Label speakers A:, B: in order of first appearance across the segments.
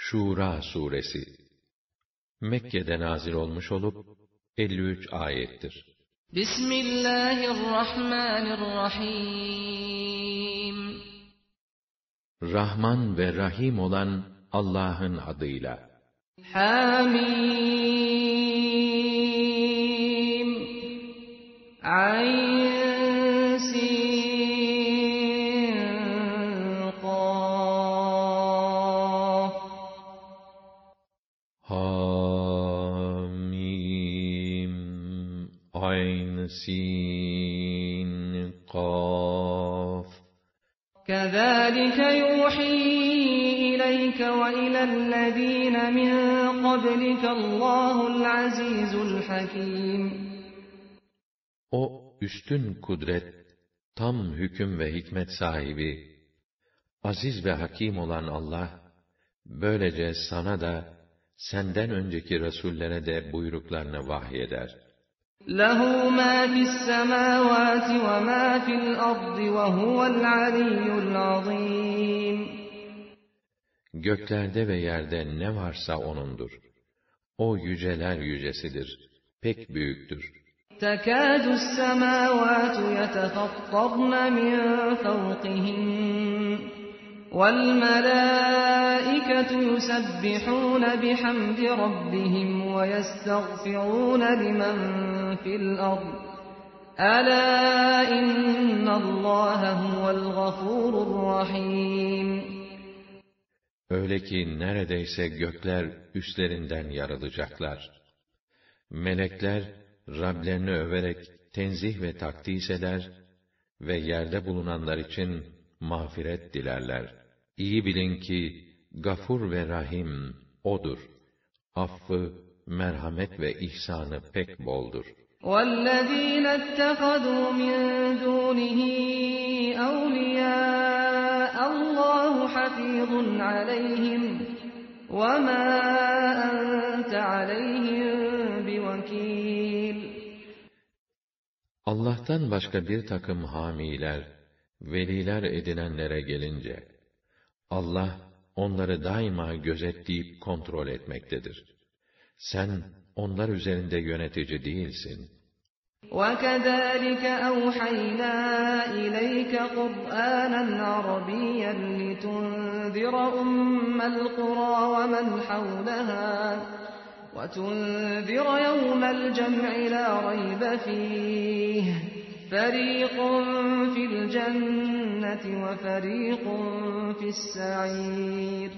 A: Şura suresi Mekke'de nazil olmuş olup 53 ayettir.
B: Bismillahirrahmanirrahim.
A: Rahman ve Rahim olan Allah'ın adıyla.
B: Hamim. Ayn sin qaf.
A: Hamim. Ayn sin qaf.
B: كَذَٰلِكَ يُوحِي إِلَيْكَ وَإِلَى الَّذِينَ مِن قَبْلِكَ اللّٰهُ الْعَزِيزُ الْحَكِيمُ.
A: O üstün kudret, tam hüküm ve hikmet sahibi, aziz ve hakim olan Allah, böylece sana da, senden önceki Resullere de buyruklarını vahyeder.
B: لَهُ مَا فِي السَّمَاوَاتِ وَمَا فِي الْأَرْضِ وَهُوَ الْعَلِيُّ الْعَظِيمُ.
A: Göklerde ve yerde ne varsa O'nundur. O yüceler yücesidir, pek büyüktür.
B: تَكَادُ السَّمَاوَاتُ يَتَفَطَّرْنَ مِنْ فَوْقِهِنَّ وَالْمَلَائِكَةُ يُسَبِّحُونَ بِحَمْدِ رَبِّهِمْ وَيَسْتَغْفِرُونَ لِمَنْ فِي الْأَرْضِ أَلَا إِنَّ اللّٰهَ هُوَ الْغَفُورُ الرَّحِيمُ.
A: Öyle ki neredeyse gökler üstlerinden yarılacaklar. Melekler Rablerini överek tenzih ve takdis eder ve yerde bulunanlar için mağfiret dilerler. İyi bilin ki Gafur ve Rahim O'dur. Affı, merhamet ve ihsanı pek boldur.
B: وَالَّذ۪ينَ اتَّخَذُوا مِنْ دُونِهِ أَوْلِيَاءَ اللّٰهُ حَفِيظٌ عَلَيْهِمْ وَمَا أَنْتَ عَلَيْهِمْ بِوَكِيلٍ.
A: Allah'tan başka bir takım hamiler, veliler edinenlere gelince, Allah onları daima gözetleyip kontrol etmektedir. Sen onlar üzerinde yönetici değilsin.
B: وَكَذَٰلِكَ أَوْحَيْنَا إِلَيْكَ قُرْآنًا عَرَبِيًّا لِتُنذِرَ أُمَّ الْقُرَىٰ وَمَنْ حَوْلَهَا وَتُنذِرَ يَوْمَ الْجَمْعِ لَا رَيْبَ فِيهِ فَرِيقٌ فِي الْجَنَّةِ وَفَرِيقٌ فِي السَّعِيرِ.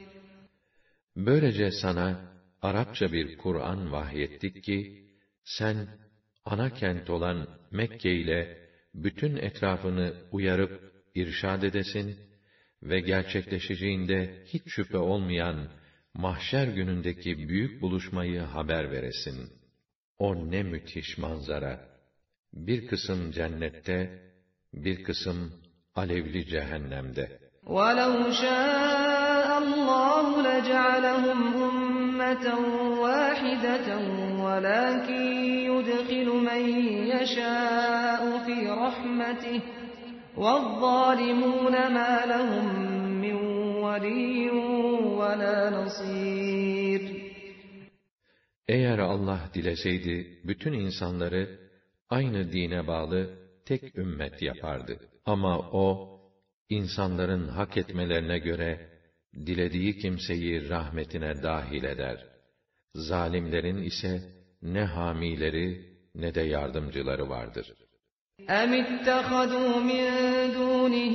A: Böylece sana Arapça bir Kur'an vahyettik ki, sen ana kent olan Mekke ile bütün etrafını uyarıp irşad edesin ve gerçekleşeceğinde hiç şüphe olmayan mahşer günündeki büyük buluşmayı haber veresin. O ne müthiş manzara! Bir kısım cennette, bir kısım alevli cehennemde.
B: وَلَوْ شَاءَ اللّٰهُ لَجَعَلَهُمْ أُمَّةً وَاحِدَةً وَلَٰكِنْ يُدْخِلُ مَنْ يَشَاءُ فِي رَحْمَتِهِ وَالظَّالِمُونَ مَا لَهُمْ مِنْ وَلِيٍّ وَلَا نَصِيرٍ.
A: Eğer Allah dileseydi, bütün insanları aynı dine bağlı tek ümmet yapardı. Ama O, insanların hak etmelerine göre, dilediği kimseyi rahmetine dahil eder. Zalimlerin ise ne hamileri ne de yardımcıları vardır.
B: اَمِ اتَّخَذُوا مِنْ دُونِهِ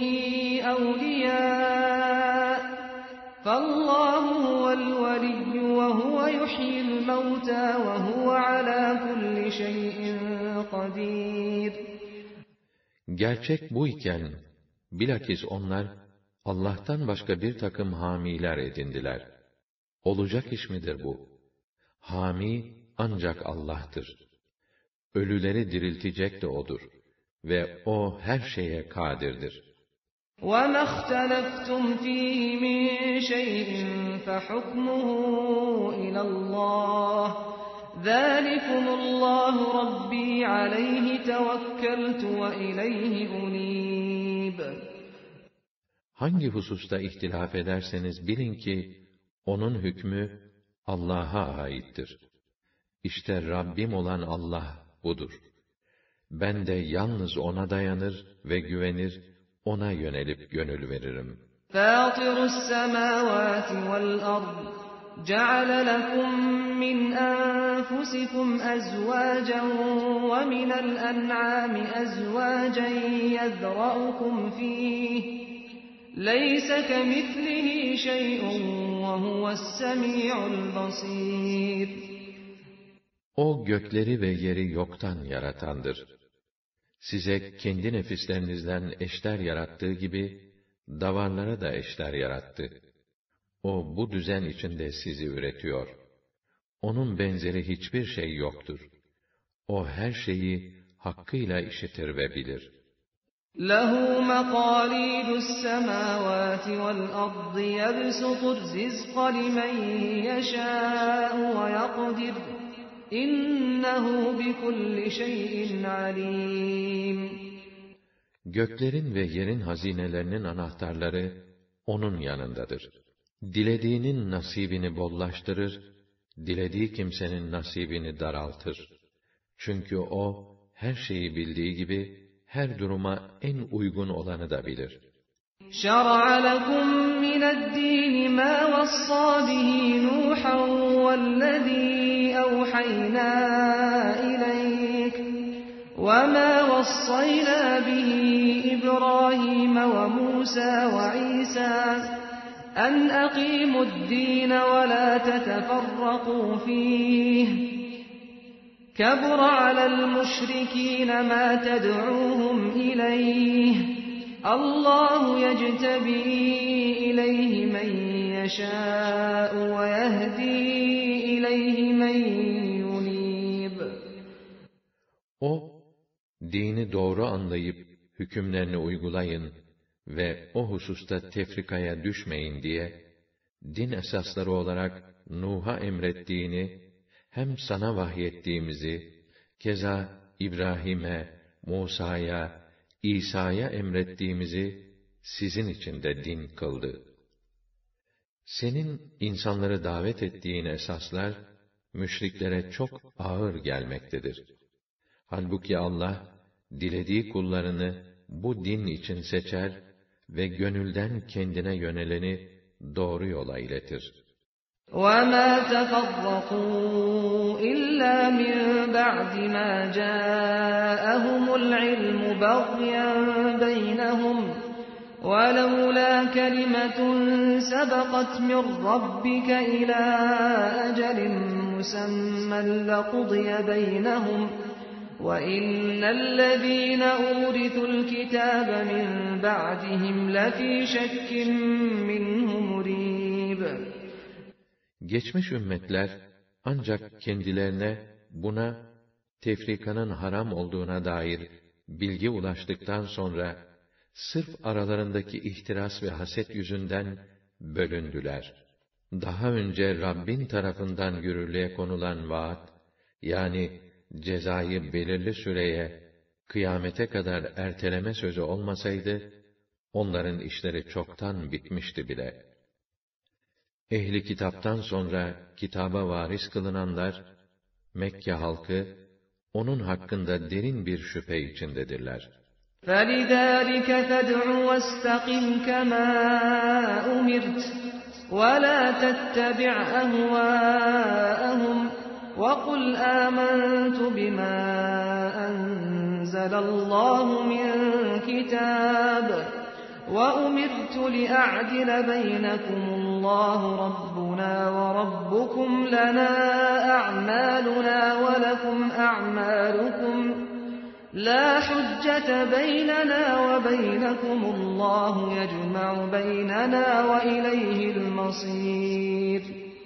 B: أَوْلِيَاءَ فَاللّٰهُ هُوَ الْوَلِيُّ وَهُوَ يُحْيِي الْمَوْتَى وَهُوَ عَلَى كُلِّ شَيْءٍ قَدِيرٌ.
A: Gerçek bu iken, bilakis onlar, Allah'tan başka bir takım hamiler edindiler. Olacak iş midir bu? Hami ancak Allah'tır. Ölüleri diriltecek de O'dur. Ve O her şeye kadirdir.
B: وَمَا اخْتَلَفْتُمْ فِيهِ مِنْ شَيْءٍ فَحُكْمُهُ إِلَى اللّٰهِ ذَٰلِكُمُ اللّٰهُ رَبِّي عَلَيْهِ تَوَكَّلْتُ وَإِلَيْهِ أُنِيبُ.
A: Hangi hususta ihtilaf ederseniz bilin ki, Onun hükmü Allah'a aittir. İşte Rabbim olan Allah budur. Ben de yalnız O'na dayanır ve güvenir, O'na yönelip gönül veririm.
B: فَاطِرُ السَّمَاوَاتِ وَالْأَرْضِ جَعَلَ لَكُم مِّنْ أَنفُسِكُمْ أَزْوَاجًا وَمِنَ الْأَنْعَامِ أَزْوَاجًا يَذْرَؤُكُمْ فِيهِ لَيْسَ كَمِثْلِهِ شَيْءٌ وَهُوَ السَّمِيعُ الْبَصِيرُ
A: O gökleri ve yeri yoktan yaratandır. Size kendi nefislerinizden eşler yarattığı gibi, davarlara da eşler yarattı. O bu düzen içinde sizi üretiyor. Onun benzeri hiçbir şey yoktur. O her şeyi hakkıyla işitir ve bilir.
B: لَهُ مَقَالِيدُ السَّمَاوَاتِ وَالْأَرْضِ يَبْسُطُ الرِّزْقَ لِمَن يَشَاءُ وَيَقْدِرُ إِنَّهُ بِكُلِّ شَيْءٍ عَلِيمٌ
A: Göklerin ve yerin hazinelerinin anahtarları onun yanındadır. Dilediğinin nasibini bollaştırır, dilediği kimsenin nasibini daraltır. Çünkü o, her şeyi bildiği gibi, her duruma en uygun olanı da bilir.
B: شَرَعَ لَكُم مِّنَ الدِّينِ مَا وَصَّىٰ بِهِ نُوحًا وَالَّذِي أَوْحَيْنَا إِلَيْكَ وَمَا وَصَّيْنَا بِهِ إِبْرَاهِيمَ وَمُوسَىٰ وَعِيسَىٰ أَنْ أَقِيمُوا الدِّينَ وَلَا تَتَفَرَّقُوا فِيهِ كَبُرَ عَلَى الْمُشْرِكِينَ مَا تَدْعُوهُمْ إِلَيْهِ اللَّهُ يَجْتَبِي إِلَيْهِ مَن يَشَاءُ وَيَهْدِي إِلَيْهِ مَن يُنِيبُ
A: O, dini doğru anlayıp hükümlerini uygulayın ve o hususta tefrikaya düşmeyin diye, din esasları olarak Nuh'a emrettiğini, hem sana vahyettiğimizi, keza İbrahim'e, Musa'ya, İsa'ya emrettiğimizi sizin için de din kıldı. Senin insanları davet ettiğin esaslar, müşriklere çok ağır gelmektedir. Halbuki Allah, dilediği kullarını bu din için seçer ve gönülden kendine yöneleni doğru yola iletir.
B: وَمَا تَفَرَّقُوا إِلَّا مِن بَعْدِ مَا جَاءَهُمُ الْعِلْمُ بَغْيًا بَيْنَهُمْ وَلَوْلَا كَلِمَةٌ سَبَقَتْ مِن رَّبِّكَ إِلَىٰ أَجَلٍ مُّسَمًّى لَّقُضِيَ بَيْنَهُمْ وَإِنَّ الَّذِينَ أُورِثُوا الْكِتَابَ مِن بَعْدِهِمْ لَفِي شَكٍّ مِّنْهُ مُرِيبٍ
A: Geçmiş ümmetler, ancak kendilerine buna, tefrikanın haram olduğuna dair bilgi ulaştıktan sonra, sırf aralarındaki ihtiras ve haset yüzünden bölündüler. Daha önce Rabbin tarafından yürürlüğe konulan vaat, yani cezayı belirli süreye, kıyamete kadar erteleme sözü olmasaydı, onların işleri çoktan bitmişti bile. Ehli kitaptan sonra kitaba varis kılınanlar, Mekke halkı, onun hakkında derin bir şüphe içindedirler.
B: فَلِذَٰلِكَ فَادْعُ وَاسْتَقِمْ كَمَا أُمِرْتَ وَلَا تَتَّبِعْ أَهْوَاءَهُمْ وَقُلْ آمَنْتُ بِمَا أَنزَلَ اللَّهُ مِن كِتَابٍ وَأُمِرْتُ لِأَعْدِلَ بَيْنَكُمُ اللَّهُ رَبُّنَا وَرَبُّكُمْ لَنَا أَعْمَالُنَا وَلَكُمْ أَعْمَالُكُمْ لَا حُجَّةَ بَيْنَنَا وَبَيْنَكُمُ اللَّهُ يَجْمَعُ بَيْنَنَا وَإِلَيْهِ الْمَصِيرُ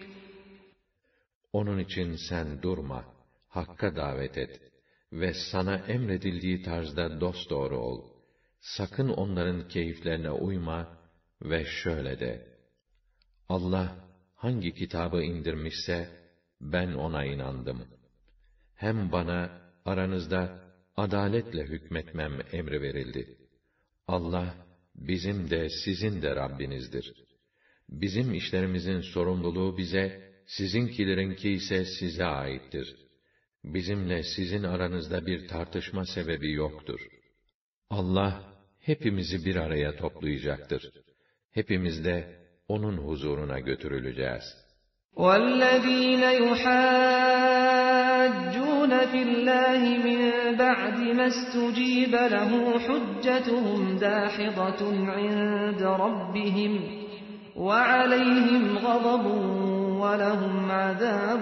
A: Onun için sen durma, hakka davet et ve sana emredildiği tarzda dosdoğru ol. Sakın onların keyiflerine uyma ve şöyle de: Allah hangi kitabı indirmişse ben ona inandım. Hem bana aranızda adaletle hükmetmem emri verildi. Allah bizim de sizin de Rabbinizdir. bizim işlerimizin sorumluluğu bize, sizinkilerinki ise size aittir. Bizimle sizin aranızda bir tartışma sebebi yoktur. Allah, hepimizi bir araya toplayacaktır. Hepimiz de onun huzuruna götürüleceğiz.
B: وَالَّذ۪ينَ يُحَاجُّونَ فِي اللّٰهِ مِنْ بَعْدِ مَا اسْتُجِيبَ لَهُ حُجَّتُهُمْ دَاحِضَةٌ عِنْدَ رَبِّهِمْ وَعَلَيْهِمْ غَضَبٌ وَلَهُمْ عَذَابٌ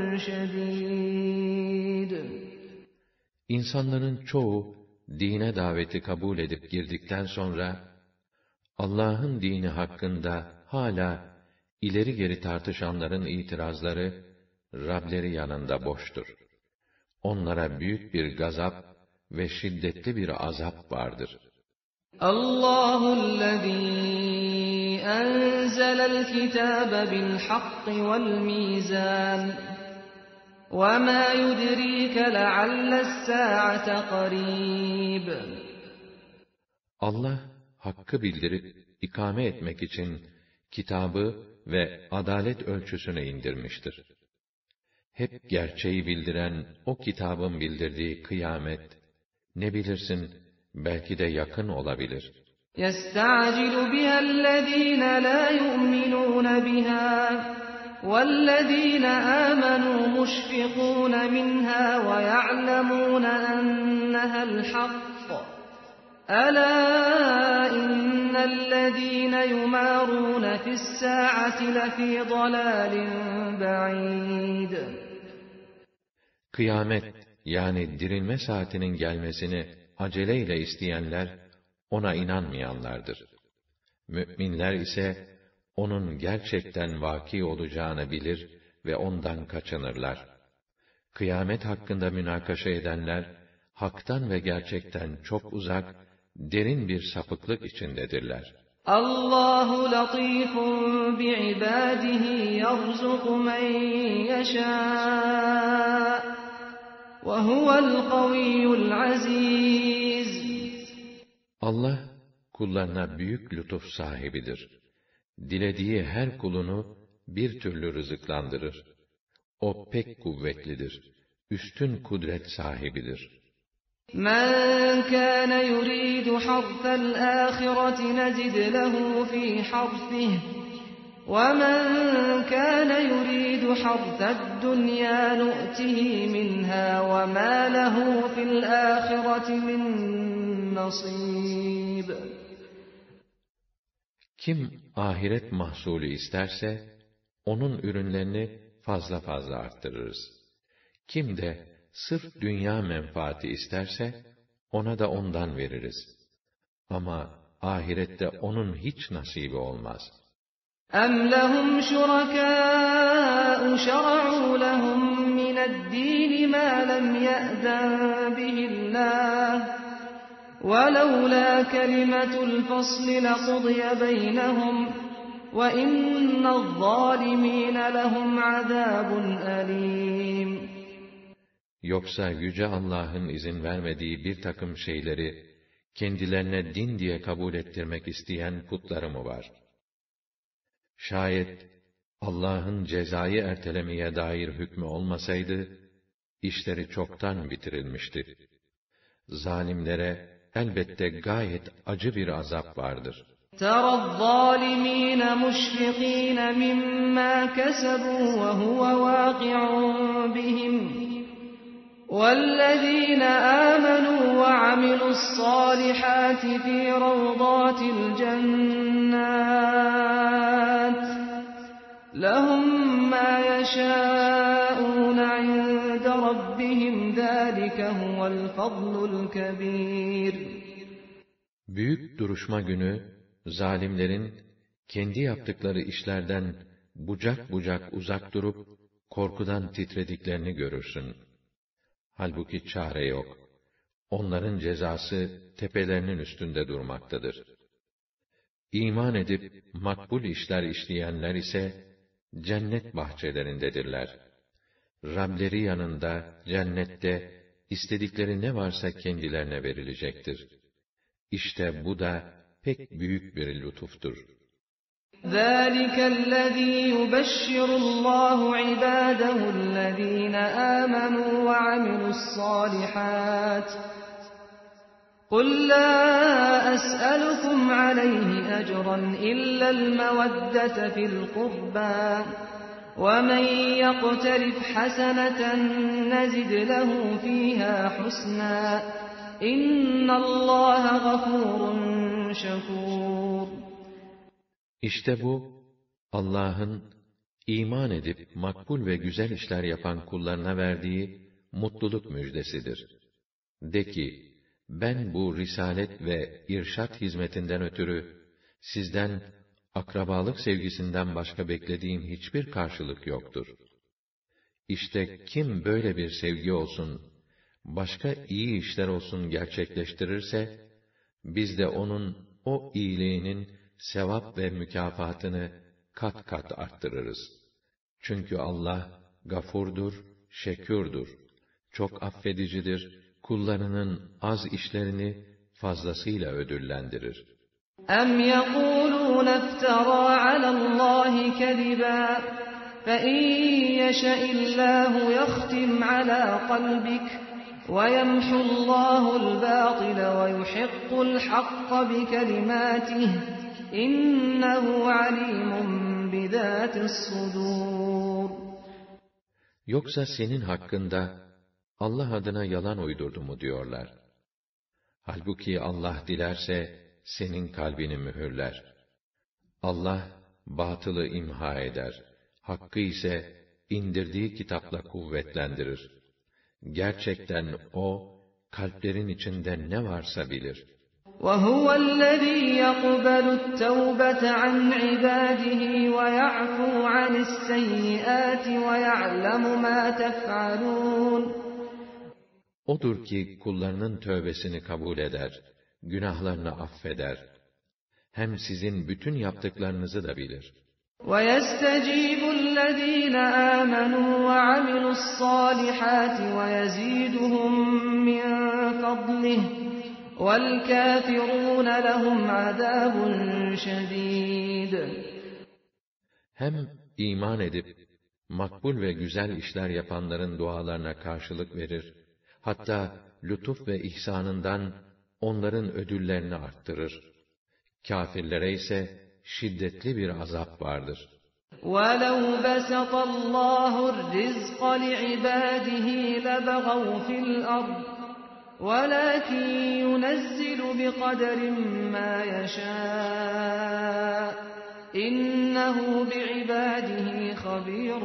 B: شَد۪يدٌ.
A: İnsanların çoğu, dine daveti kabul edip girdikten sonra, Allah'ın dini hakkında hala ileri geri tartışanların itirazları, Rableri yanında boştur. Onlara büyük bir gazap ve şiddetli bir azap vardır.
B: Allahu'llezî enzelel kitâbe bil hakki vel mîzân. وَمَا يُدْرِيكَ لَعَلَّ السَّاعَةَ قَرِيبٌ.
A: Allah, hakkı bildirip, ikame etmek için, kitabı ve adalet ölçüsünü indirmiştir. Hep gerçeği bildiren o kitabın bildirdiği kıyamet, ne bilirsin, belki de yakın olabilir.
B: يَسْتَعْجِلُ بِهَا الَّذ۪ينَ لَا يُؤْمِنُونَ بِهَا وَالَّذ۪ينَ آمَنُوا مُشْفِقُونَ مِنْهَا وَيَعْلَمُونَ أَنَّهَا الْحَقُّ أَلَا إِنَّ الَّذ۪ينَ يُمَارُونَ فِي السَّاعَةِ لَف۪ي ضَلَالٍ بَعِيدٍ.
A: Kıyamet, yani dirilme saatinin gelmesini aceleyle isteyenler, ona inanmayanlardır. Mü'minler ise, onun gerçekten vaki olacağını bilir ve ondan kaçınırlar. Kıyamet hakkında münakaşa edenler, haktan ve gerçekten çok uzak, derin bir sapıklık içindedirler.
B: Allahu latifun bi'ibadihi yerzuku men yeşâ ve huvel kaviyyul aziz.
A: Allah, kullarına büyük lütuf sahibidir. Dilediği her kulunu bir türlü rızıklandırır. O pek kuvvetlidir, üstün kudret sahibidir.
B: مَنْ كَانَ يُرِيدُ حَرْثَ الْآخِرَةِ نَزِدْ لَهُ فِي حَرْثِهِ وَمَنْ كَانَ يُرِيدُ حَرْثَ الدُّنْيَا نُؤْتِهِ مِنْهَا وَمَا لَهُ فِي الْآخِرَةِ مِنْ نَصِيبٍ.
A: Kim ahiret mahsulü isterse, onun ürünlerini fazla fazla arttırırız. Kim de sırf dünya menfaati isterse, ona da ondan veririz. Ama ahirette onun hiç nasibi olmaz.
B: اَمْ لَهُمْ شُرَكَاءُ شَرَعُوا لَهُم مِّنَ الدِّينِ مَا لَمْ يَأْذَنْ بِهِ اللّٰهُ وَلَوْلَا كَلِمَةُ الْفَصْلِ لَقُضِيَ بَيْنَهُمْ وَإِنَّ الظَّالِمِينَ لَهُمْ عَذَابٌ أَلِيمٌ.
A: Yoksa Yüce Allah'ın izin vermediği bir takım şeyleri, kendilerine din diye kabul ettirmek isteyen putları mı var? Şayet Allah'ın cezayı ertelemeye dair hükmü olmasaydı, işleri çoktan bitirilmişti. Zalimlere elbette gayet acı bir azap vardır.
B: تَرَى الظَّالِمِينَ مُشْفِقِينَ مِمَّا كَسَبُوا وَهُوَ وَاقِعٌ بِهِمْ وَالَّذِينَ آمَنُوا وَعَمِلُوا الصَّالِحَاتِ فِي رَوْضَاتِ الْجَنَّاتِ لَهُمْ مَا يَشَاءُونَ عِندَ رَبِّهِمْ ذَٰلِكَ هُوَ الْفَضْلُ الْكَبِيرُ.
A: Büyük duruşma günü, zalimlerin kendi yaptıkları işlerden bucak bucak uzak durup korkudan titrediklerini görürsün. Halbuki çare yok. Onların cezası tepelerinin üstünde durmaktadır. İman edip makbul işler işleyenler ise cennet bahçelerindedirler. Rableri yanında cennette istedikleri ne varsa kendilerine verilecektir. İşte bu da pek büyük bir lütuftur.
B: ذَٰلِكَ الَّذ۪ي يُبَشِّرُ اللّٰهُ عِبَادَهُ الَّذ۪ينَ آمَنُوا وَعَمِلُوا الصَّالِحَاتِ قُلْ لَا أَسْأَلُكُمْ عَلَيْهِ أَجْرًا إِلَّا الْمَوَدَّةَ فِي الْقُرْبَى وَمَنْ يَقْتَرِفْ حَسَنَةً نَزِدْ لَهُ فِيهَا حُسْنًا إِنَّ اللّٰهَ غَفُورٌ شَكُورٌ.
A: İşte bu, Allah'ın iman edip makbul ve güzel işler yapan kullarına verdiği mutluluk müjdesidir. De ki, ben bu risalet ve irşat hizmetinden ötürü sizden akrabalık sevgisinden başka beklediğim hiçbir karşılık yoktur. İşte kim böyle bir sevgi olsun, başka iyi işler olsun gerçekleştirirse, biz de onun o iyiliğinin sevap ve mükafatını kat kat arttırırız. Çünkü Allah gafurdur, şekûrdur, çok affedicidir, kullarının az işlerini fazlasıyla ödüllendirir.
B: اَمْ يَقُولُونَ افْتَرَىٰ عَلَى اللّٰهِ كَذِبًا فَاِنْ يَشَإِ اللّٰهُ يَخْتِمْ عَلَى قَلْبِكَ وَيَمْحُ اللّٰهُ الْبَاطِلَ وَيُحِقُّ الْحَقَّ بِكَلِمَاتِهِ اِنَّهُ عَلِيمٌ بِذَاتِ الصُّدُورِ.
A: Yoksa senin hakkında Allah adına yalan uydurdu mu diyorlar. Halbuki Allah dilerse senin kalbini mühürler. Allah batılı imha eder, hakkı ise indirdiği kitapla kuvvetlendirir. Gerçekten O, kalplerin içinde ne varsa bilir.
B: وَهُوَ الَّذ۪ي يَقْبَلُ التَّوْبَةَ عَنْ عِبَادِهِ وَيَعْفُو عَنِ السَّيِّئَاتِ وَيَعْلَمُ مَا تَفْعَلُونَ.
A: Odur ki kullarının tövbesini kabul eder, günahlarını affeder. Hem sizin bütün yaptıklarınızı da bilir.
B: وَيَسْتَجِيبُ الَّذ۪ينَ آمَنُوا وَعَمِلُوا الصَّالِحَاتِ وَيَزِيدُهُمْ مِنْ فَضْلِهِ وَالْكَافِرُونَ لَهُمْ عَذَابٌ شَد۪يدٌ.
A: Hem iman edip, makbul ve güzel işler yapanların dualarına karşılık verir, hatta lütuf ve ihsanından onların ödüllerini arttırır. Kâfirlere ise şiddetli bir azap vardır.
B: وَلَوْ بَسَطَ اللّٰهُ الرِّزْقَ لِعِبَادِهِ لَبَغَوْا فِي الْأَرْضِ وَلَكِنْ يُنَزِّلُ بِقَدَرٍ مَا يَشَاءُ إِنَّهُ بِعِبَادِهِ خَبِيرٌ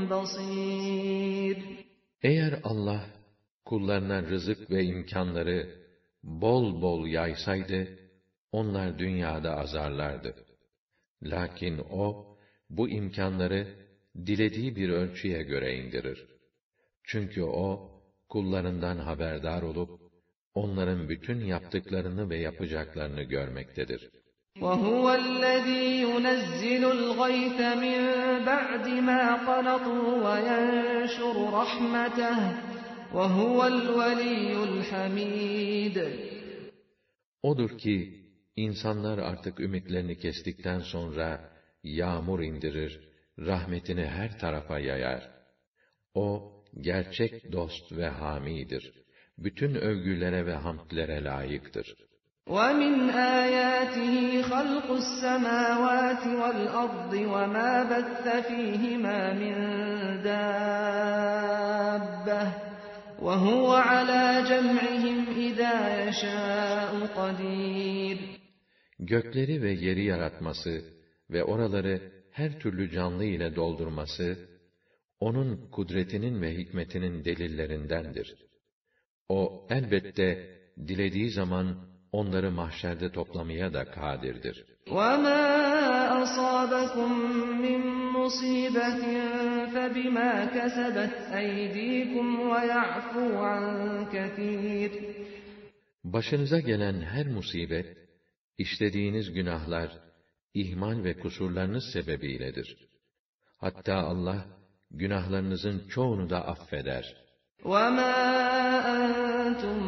B: بَصِيرٌ.
A: Eğer Allah kullarına rızık ve imkanları bol bol yaysaydı, onlar dünyada azarlardı. Lakin O, bu imkanları dilediği bir ölçüye göre indirir. Çünkü O, kullarından haberdar olup, onların bütün yaptıklarını ve yapacaklarını görmektedir.
B: وَهُوَ الَّذ۪ي يُنَزِّلُ الْغَيْثَ مِنْ بَعْدِ مَا قَنَطُوا وَيَنْشُرُ رَحْمَتَهُ وَهُوَ الْوَلِيُّ الْحَمِيدُ.
A: Odur ki, insanlar artık ümitlerini kestikten sonra yağmur indirir, rahmetini her tarafa yayar. O, gerçek dost ve hamidir. Bütün övgülere ve hamdlere layıktır.
B: وَمِنْ آيَاتِهِ خَلْقُ السَّمَاوَاتِ وَالْأَرْضِ وَمَا بَثَّ فِيهِمَا مِنْ دَابَّةٍ وَهُوَ عَلَى جَمْعِهِمْ إِذَا يَشَاءُ قَدِيرٌ.
A: Gökleri ve yeri yaratması ve oraları her türlü canlı ile doldurması, onun kudretinin ve hikmetinin delillerindendir. O elbette dilediği zaman onları mahşerde toplamaya da kadirdir.
B: وَمَا أَصَابَكُم مِّن مُّصِيبَةٍ فَبِمَا كَسَبَتْ أَيْدِيكُمْ وَيَعْفُو عَن كَثِيرٍ.
A: Başınıza gelen her musibet, işlediğiniz günahlar, ihmal ve kusurlarınız sebebiyledir. Hatta Allah, günahlarınızın çoğunu da affeder.
B: وَمَا أَنْتُمْ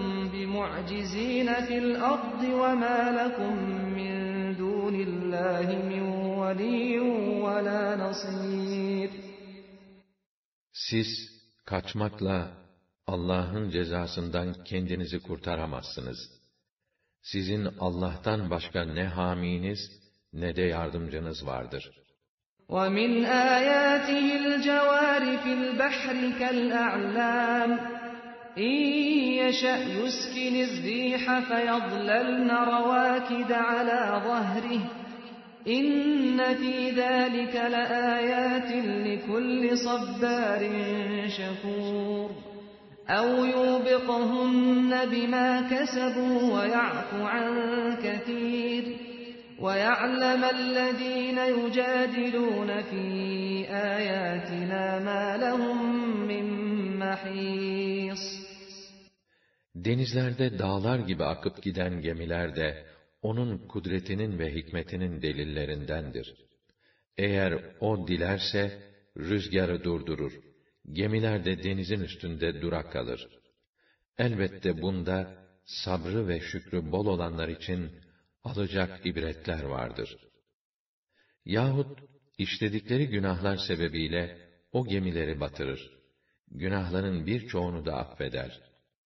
B: بِمُعْجِزِينَ فِي الْأَرْضِ وَمَا لَكُمْ مِنْ دُونِ اللّٰهِ مِنْ وَلِيٌّ وَلَا نَصِيرٌ.
A: Siz kaçmakla Allah'ın cezasından kendinizi kurtaramazsınız. Sizin Allah'tan başka ne haminiz ne de yardımcınız vardır.
B: وَمِنْ آيَاتِهِ الْجَوَارِ فِي الْبَحْرِ كَالْأَعْلَامِ إِنْ يَشَأْ يُسْكِنِ الرِّيحَ فَيَظْلَلْنَ رَوَاكِدَ عَلَى ظَهْرِهِ إِنَّ فِي ذَلِكَ لَآيَاتٍ لِكُلِّ صَبَّارٍ شَكُورٍ. أَوْ يُوبِقْهُنَّ بِمَا كَسَبُوا وَيَعْفُ عَنْ كَثِيرٍ وَيَعْلَمَ الَّذِينَ يُجَادِلُونَ فِي آيَاتِنَا مَا لَهُمْ مِنْ مَحِيصٍ.
A: Denizlerde dağlar gibi akıp giden gemiler de onun kudretinin ve hikmetinin delillerindendir. Eğer o dilerse rüzgarı durdurur. Gemiler de denizin üstünde durak kalır. Elbette bunda sabrı ve şükrü bol olanlar için alacak ibretler vardır. Yahut işledikleri günahlar sebebiyle o gemileri batırır. Günahların birçoğunu da affeder.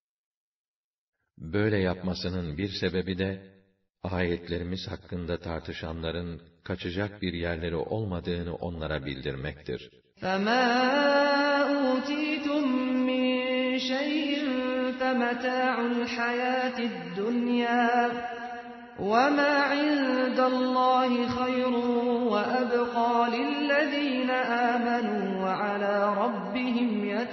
A: Böyle yapmasının bir sebebi de ayetlerimiz hakkında tartışanların kaçacak bir yerleri olmadığını onlara bildirmektir.
B: فَمَا أُوتِيتُم مِّن شَيْءٍ فَمَتَاعُ الْحَيَاةِ الدُّنْيَا وَمَا عِندَ اللَّهِ خَيْرٌ وَأَبْقَىٰ لِلَّذِينَ آمَنُوا وَعَلَىٰ رَبِّهِمْ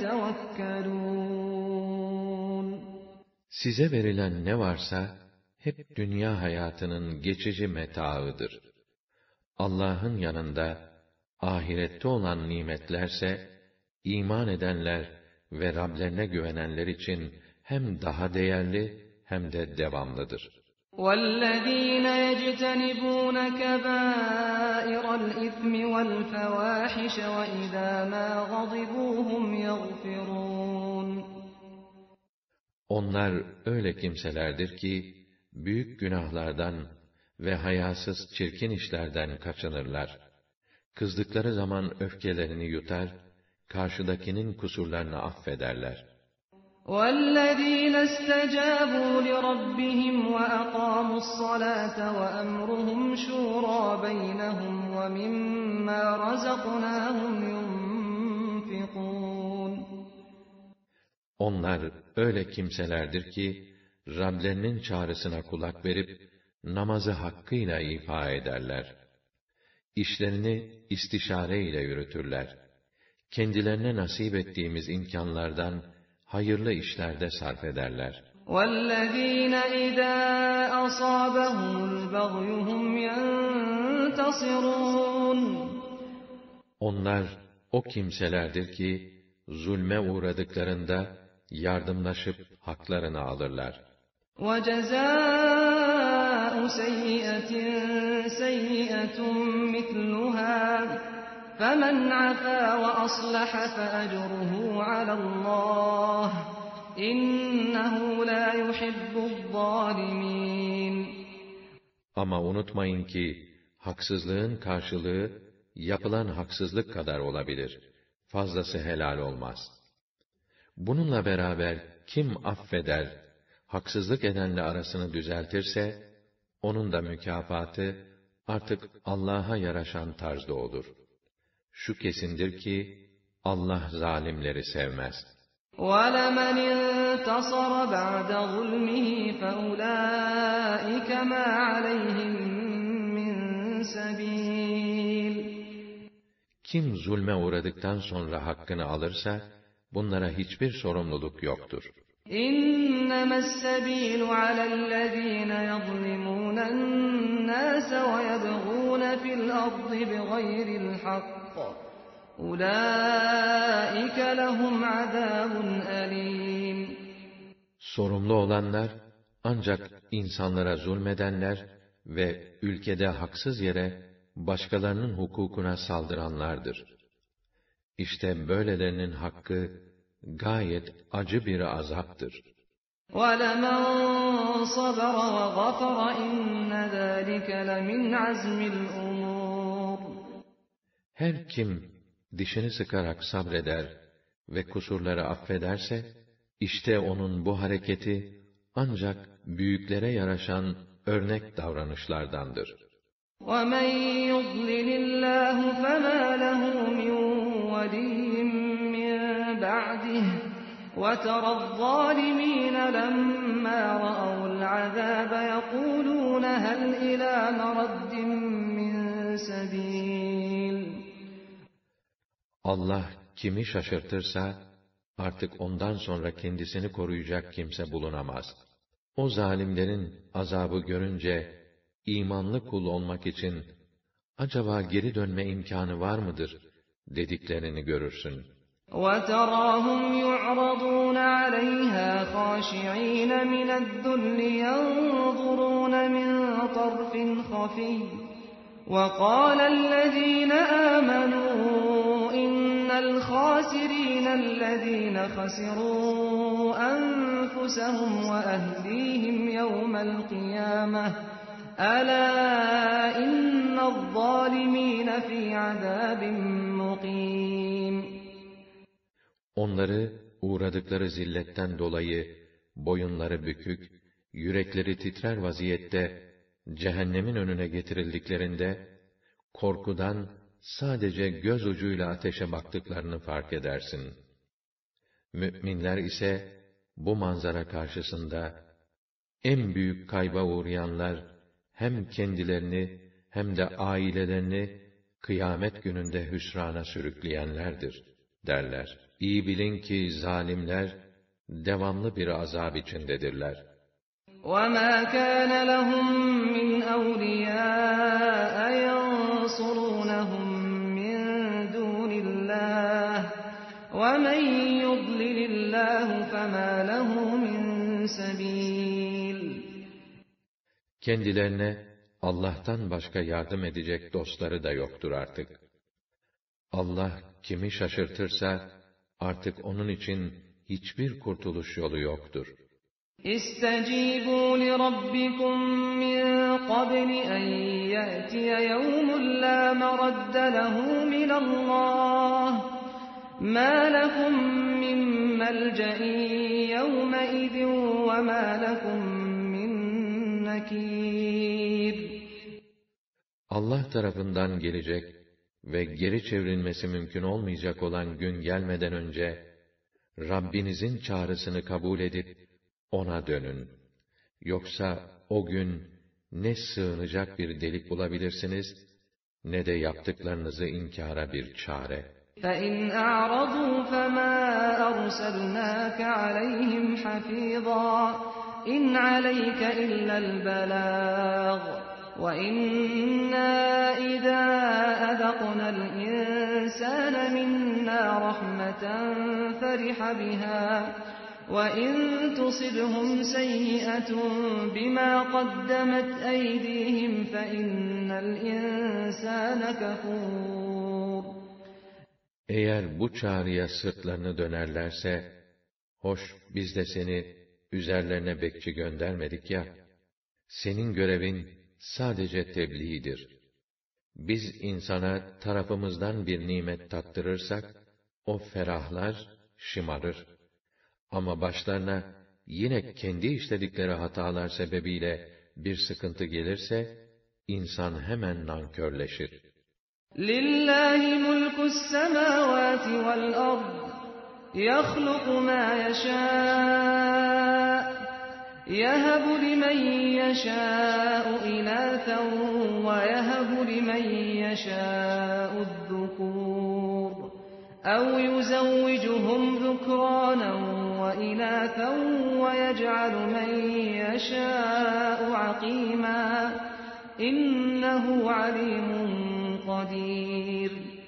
B: يَتَوَكَّلُونَ.
A: Size verilen ne varsa hep dünya hayatının geçici metaıdır. Allah'ın yanında ahirette olan nimetlerse iman edenler ve Rablerine güvenenler için hem daha değerli hem de devamlıdır.
B: وَالَّذِينَ يَجْتَنِبُونَ كَبَائِرَ الْإِثْمِ وَالْفَوَاحِشَ وَإِذَا مَا غَضِبُوا هُمْ يَغْفِرُونَ.
A: Onlar öyle kimselerdir ki büyük günahlardan ve hayasız çirkin işlerden kaçınırlar. Kızdıkları zaman öfkelerini yutar, karşıdakinin kusurlarını affederler.
B: وَالَّذِينَ اسْتَجَابُوا لِرَبِّهِمْ وَأَقَامُوا الصَّلَاةَ وَأَمْرُهُمْ شُورَىٰ بَيْنَهُمْ وَمِمَّا رَزَقْنَاهُمْ يُنْفِقُونَ.
A: Onlar öyle kimselerdir ki, Rablerinin çağrısına kulak verip, namazı hakkıyla ifa ederler. İşlerini istişare ile yürütürler. Kendilerine nasip ettiğimiz imkanlardan, hayırlı işlerde sarf ederler.
B: وَالَّذِينَ إِذَا أَصَابَهُمُ الْبَغْيُ هُمْ يَنْتَصِرُونَ.
A: Onlar o kimselerdir ki, zulme uğradıklarında, yardımlaşıp haklarını alırlar.
B: وَجَزَاءُ سَيِّئَةٍ سَيِّئَةٌ مِثْلُهَا فَمَنْ عَفَا وَأَصْلَحَ فَأَجْرُهُ عَلَى اللّٰهِ إِنَّهُ لَا يُحِبُّ الظَّالِمِينَ.
A: Ama unutmayın ki, haksızlığın karşılığı, yapılan haksızlık kadar olabilir. Fazlası helal olmaz. Bununla beraber, kim affeder, haksızlık edenle arasını düzeltirse, onun da mükafatı, artık Allah'a yaraşan tarzda olur. Şu kesindir ki, Allah zalimleri sevmez.
B: وَلَمَنِ انتَصَرَ بَعْدَ ظُلْمِهِ فَأُولَٰئِكَ مَا عَلَيْهِمْ مِنْ سَبِيلٍ.
A: Kim zulme uğradıktan sonra hakkını alırsa, bunlara hiçbir sorumluluk yoktur.
B: إِنَّمَا السَّبِيلُ عَلَى الَّذِينَ يَظْلِمُونَ النَّاسَ وَيَبْغُونَ فِي الْأَرْضِ بِغَيْرِ الْحَقِّ أُولَٰئِكَ لَهُمْ عَذَابٌ أَلِيمٌ.
A: Sorumlu olanlar, ancak insanlara zulmedenler ve ülkede haksız yere başkalarının hukukuna saldıranlardır. İşte böylelerinin hakkı gayet acı bir azaptır.
B: وَلَمَنْ صَبَرَ وَغَفَرَ إِنَّ ذَٰلِكَ لَمِنْ عَزْمِ الْأُمُورِ.
A: Her kim dişini sıkarak sabreder ve kusurları affederse, işte onun bu hareketi ancak büyüklere yaraşan örnek davranışlardandır.
B: وَمَنْ يُضْلِلِ اللّٰهُ فَمَا لَهُ مِنْ وَلِيٍّ مِّنْ بَعْدِهِ وَتَرَى الظَّالِمِينَ لَمَّا رَأَوُا الْعَذَابَ يَقُولُونَ هَلْ إِلَى مَرَدٍّ مِّنْ سَبِيلٍ
A: Allah kimi şaşırtırsa, artık ondan sonra kendisini koruyacak kimse bulunamaz. O zalimlerin azabı görünce, imanlı kul olmak için, acaba geri dönme imkânı var mıdır, dediklerini görürsün.
B: وَتَرَاهُمْ يُعْرَضُونَ عَلَيْهَا خَاشِعِينَ مِنَ الذُّلِّ يَنظُرُونَ مِنْ طَرْفٍ خَفِيٍّ وَقَالَ الَّذِينَ آمَنُوا إِنَّ الْخَاسِرِينَ الَّذِينَ خَسِرُوا أَنفُسَهُمْ وَأَهْلِيهِمْ يَوْمَ الْقِيَامَةِ أَلَا إِنَّ الظَّالِمِينَ فِي عَذَابٍ مُقِيمٍ
A: Onları uğradıkları zilletten dolayı boyunları bükük, yürekleri titrer vaziyette cehennemin önüne getirildiklerinde korkudan sadece göz ucuyla ateşe baktıklarını fark edersin. Müminler ise bu manzara karşısında en büyük kayba uğrayanlar hem kendilerini hem de ailelerini kıyamet gününde hüsrana sürükleyenlerdir derler. İyi bilin ki zalimler devamlı bir azap içindedirler.
B: وَمَا كَانَ لَهُم مِّنْ أَوْلِيَاءَ يَنصُرُونَهُم مِّن دُونِ اللَّهِ وَمَن يُضْلِلِ اللَّهُ فَمَا لَهُ مِن سَبِيلٍ
A: Kendilerine Allah'tan başka yardım edecek dostları da yoktur artık. Allah kimi şaşırtırsa artık onun için hiçbir kurtuluş yolu yoktur.
B: اسْتَجِيبُوا لِرَبِّكُم مِّن قَبْلِ أَن يَأْتِيَ يَوْمٌ لَّا مَرَدَّ لَهُ مِنَ اللَّهِ مَا لَكُم مِّن مَّلْجَإٍ يَوْمَئِذٍ وَمَا لَكُم مِّن نَّكِيرٍ
A: Allah tarafından gelecek ve geri çevrilmesi mümkün olmayacak olan gün gelmeden önce, Rabbinizin çağrısını kabul edip, ona dönün. Yoksa o gün, ne sığınacak bir delik bulabilirsiniz, ne de yaptıklarınızı inkara bir çare.
B: فَإِنْ أَعْرَضُوا فَمَا أَرْسَلْنَاكَ عَلَيْهِمْ حَفِيظًا إِنْ عَلَيْكَ إِلَّا الْبَلَاغُ وَإِنَّا إِذَا أَذَقْنَا الْإِنسَانَ مِنَّا رَحْمَةً فَرِحَ بِهَا وَإِن تُصِبْهُمْ سَيِّئَةٌ بِمَا قَدَّمَتْ أَيْدِيهِمْ فَإِنَّ الْإِنسَانَ كَفُورٌ
A: Eğer bu çağrıya sırtlarını dönerlerse, hoş biz de seni üzerlerine bekçi göndermedik ya, senin görevin sadece tebliğdir. Biz insana tarafımızdan bir nimet tattırırsak, o ferahlar, şımarır. Ama başlarına yine kendi işledikleri hatalar sebebiyle bir sıkıntı gelirse, insan hemen nankörleşir.
B: لِلَّهِ مُلْكُ السَّمَاوَاتِ وَالْأَرْضِ يَخْلُقُ مَا يَشَاءُ يَهَبُ لِمَن يَشَاءُ إِنَاثًا وَيَهَبُ لِمَن يَشَاءُ الذُّكُورَ أَوْ يُزَوِّجُهُمْ ذُكْرَانًا وَإِنَاثًا وَيَجْعَلُ مَن يَشَاءُ عَقِيمًا إِنَّهُ عَلِيمٌ قَدِيرٌ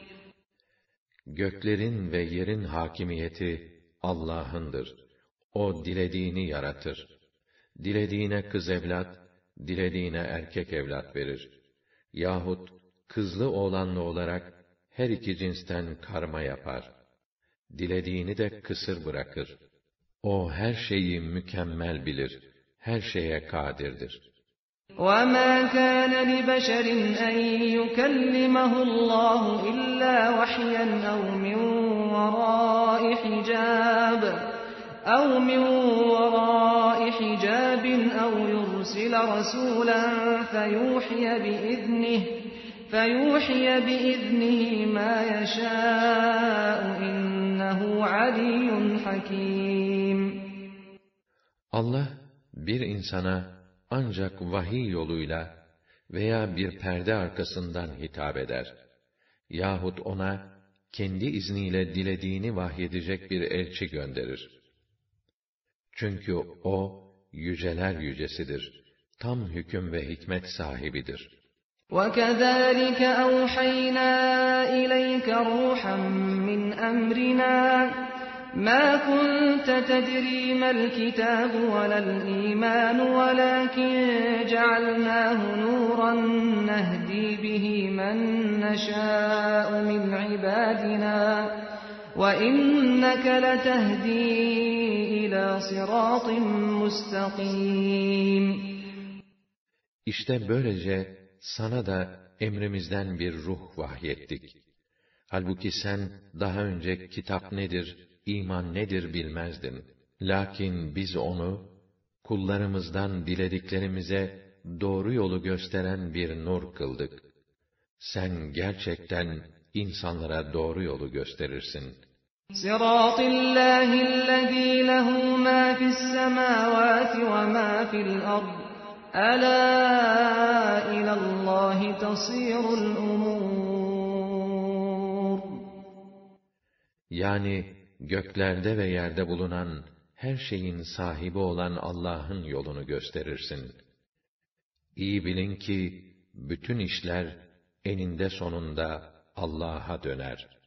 A: Göklerin ve yerin hakimiyeti Allah'ındır. O dilediğini yaratır. Dilediğine kız evlat, dilediğine erkek evlat verir. Yahut kızlı oğlanlı olarak her iki cinsten karma yapar. Dilediğini de kısır bırakır. O her şeyi mükemmel bilir, her şeye kadirdir.
B: وَمَا كَانَ لِبَشَرٍ أَن يُكَلِّمَهُ اللَّهُ إِلَّا وَحْيًا أَوْ مِن وَرَاءِ حِجَابٍ أَوْ يُرْسِلَ رَسُولًا فَيُوحِيَ بِإِذْنِهِ مَا يَشَاءُ إِنَّهُ عَلِيٌّ حَكِيمٌ.
A: Allah bir insana ancak vahiy yoluyla veya bir perde arkasından hitap eder. Yahut ona kendi izniyle dilediğini vahyedecek bir elçi gönderir. Çünkü o yüceler yücesidir. Tam hüküm ve hikmet sahibidir.
B: وَكَذَٰلِكَ أَوْحَيْنَا إِلَيْكَ رُوحًا مِّنْ أَمْرِنَا مَا كُنتَ تَدْرِي مَا الْكِتَابُ وَلَا الْإِيمَانُ وَلَٰكِن جَعَلْنَاهُ نُورًا نَّهْدِي بِهِ مَن نَّشَاءُ مِنْ عِبَادِنَا وَإِنَّكَ لَتَهْدِي إِلَىٰ صِرَاطٍ مُّسْتَقِيمٍ.
A: İşte böylece sana da emrimizden bir ruh vahyettik. Halbuki sen daha önce kitap nedir, iman nedir bilmezdin. Lakin biz onu, kullarımızdan dilediklerimize doğru yolu gösteren bir nur kıldık. Sen gerçekten insanlara doğru yolu gösterirsin.
B: صِرَاطِ اللّٰهِ الَّذ۪ي لَهُ مَا فِي السَّمَاوَاتِ وَمَا فِي الْأَرْضِ أَلَا إِلَى اللّٰهِ تَصِيرُ الْأُمُورُ.
A: Yani göklerde ve yerde bulunan her şeyin sahibi olan Allah'ın yolunu gösterirsin. İyi bilin ki bütün işler eninde sonunda Allah'a döner.